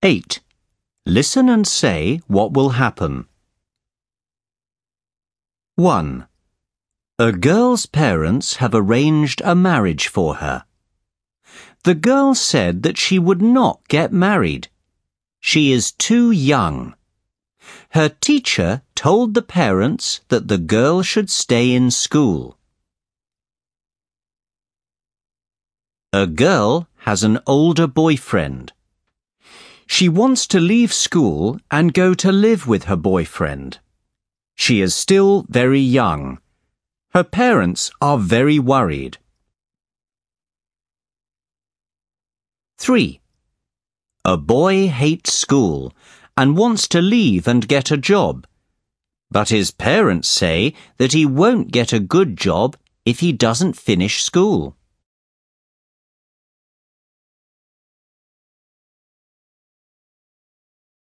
8. Listen and say what will happen. 1. A girl's parents have arranged a marriage for her. The girl said that she would not get married. She is too young. Her teacher told the parents that the girl should stay in school. A girl has an older boyfriend. She wants to leave school and go to live with her boyfriend. She is still very young. Her parents are very worried. 3. A boy hates school and wants to leave and get a job. But his parents say that he won't get a good job if he doesn't finish school.